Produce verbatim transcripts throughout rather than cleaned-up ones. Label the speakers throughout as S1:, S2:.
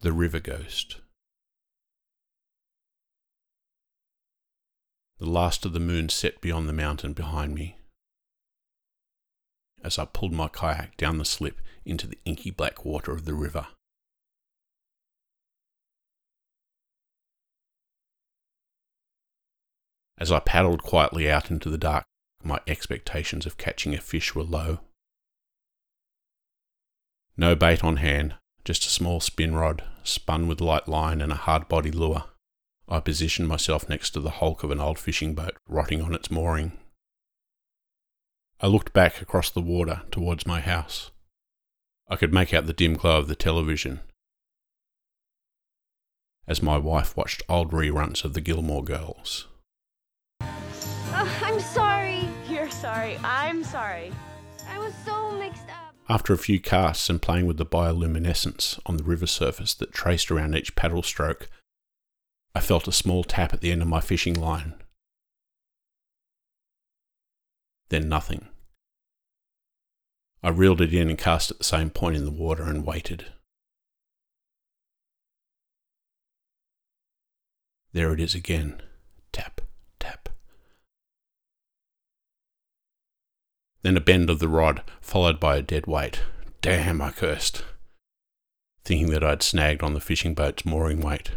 S1: The River Ghost. The last of the moon set beyond the mountain behind me as I pulled my kayak down the slip into the inky black water of the river. As I paddled quietly out into the dark, my expectations of catching a fish were low. No bait on hand, just a small spin rod, spun with light line and a hard body lure. I positioned myself next to the hulk of an old fishing boat rotting on its mooring. I looked back across the water towards my house. I could make out the dim glow of the television as my wife watched old reruns of the Gilmore Girls.
S2: Uh, I'm sorry.
S3: You're sorry. I'm sorry.
S2: I was so mixed up.
S1: After a few casts and playing with the bioluminescence on the river surface that traced around each paddle stroke, I felt a small tap at the end of my fishing line. Then nothing. I reeled it in and cast at the same point in the water and waited. There it is again. Tap, tap. Then a bend of the rod, followed by a dead weight. Damn, I cursed, thinking that I'd snagged on the fishing boat's mooring weight.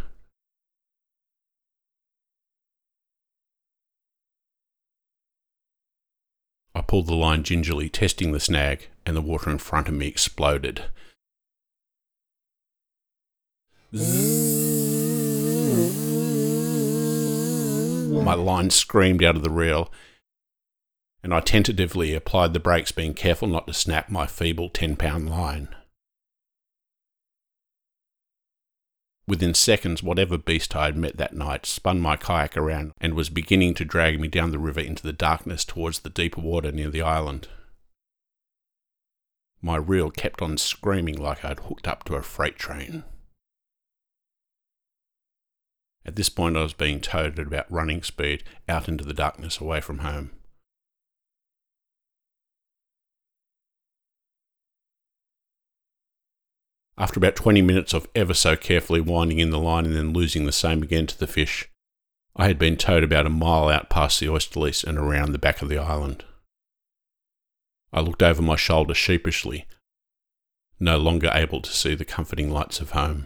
S1: I pulled the line gingerly, testing the snag, and the water in front of me exploded. My line screamed out of the reel, and I tentatively applied the brakes, being careful not to snap my feeble ten-pound line. Within seconds, whatever beast I had met that night spun my kayak around and was beginning to drag me down the river into the darkness towards the deeper water near the island. My reel kept on screaming like I'd hooked up to a freight train. At this point, I was being towed at about running speed out into the darkness away from home. After about twenty minutes of ever so carefully winding in the line and then losing the same again to the fish, I had been towed about a mile out past the oyster lease and around the back of the island. I looked over my shoulder sheepishly, no longer able to see the comforting lights of home.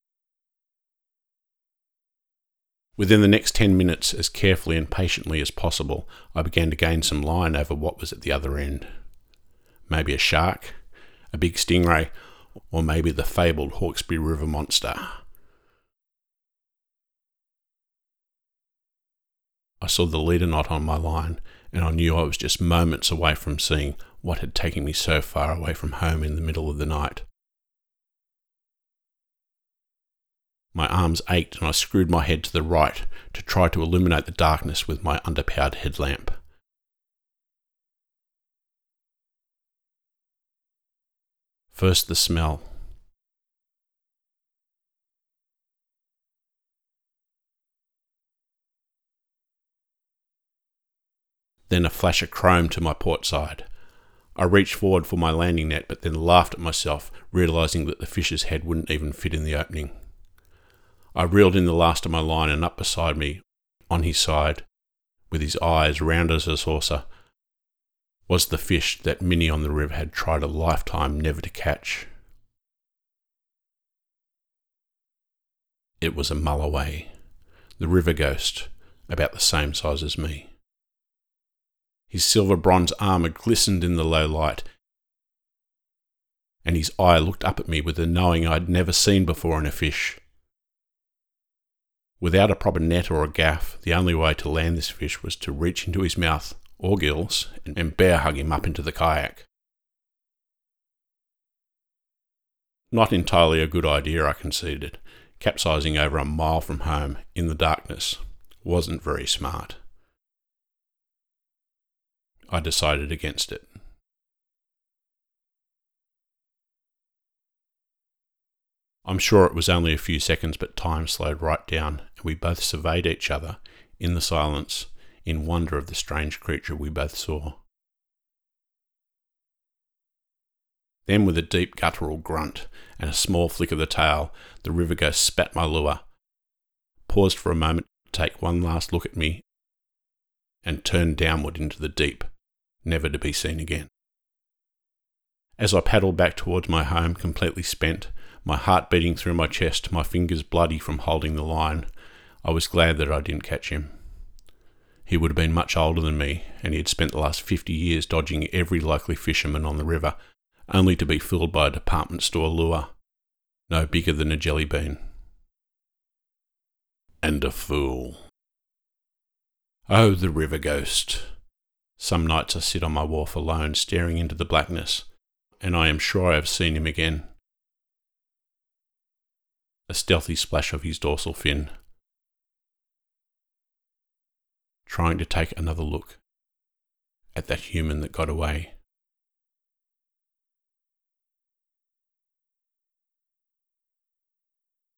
S1: Within the next ten minutes, as carefully and patiently as possible, I began to gain some line over what was at the other end. Maybe a shark, a big stingray, or maybe the fabled Hawkesbury River monster. I saw the leader knot on my line, and I knew I was just moments away from seeing what had taken me so far away from home in the middle of the night. My arms ached and I screwed my head to the right to try to illuminate the darkness with my underpowered headlamp. First the smell. Then a flash of chrome to my port side. I reached forward for my landing net, but then laughed at myself, realising that the fish's head wouldn't even fit in the opening. I reeled in the last of my line, and up beside me, on his side, with his eyes round as a saucer, was the fish that Minnie on the river had tried a lifetime never to catch. It was a mulloway, the river ghost, about the same size as me. His silver bronze armour glistened in the low light, and his eye looked up at me with a knowing I'd never seen before in a fish. Without a proper net or a gaff, the only way to land this fish was to reach into his mouth or gills and bear hug him up into the kayak. Not entirely a good idea, I conceded. Capsizing over a mile from home in the darkness wasn't very smart. I decided against it. I'm sure it was only a few seconds, but time slowed right down, and we both surveyed each other in the silence in wonder of the strange creature we both saw. Then, with a deep guttural grunt and a small flick of the tail, the river ghost spat my lure, paused for a moment to take one last look at me, and turned downward into the deep, never to be seen again. As I paddled back towards my home, completely spent, my heart beating through my chest, my fingers bloody from holding the line, I was glad that I didn't catch him. He would have been much older than me, and he had spent the last fifty years dodging every likely fisherman on the river, only to be fooled by a department store lure, no bigger than a jelly bean. And a fool. Oh, the river ghost. Some nights I sit on my wharf alone, staring into the blackness, and I am sure I have seen him again. A stealthy splash of his dorsal fin, trying to take another look at that human that got away.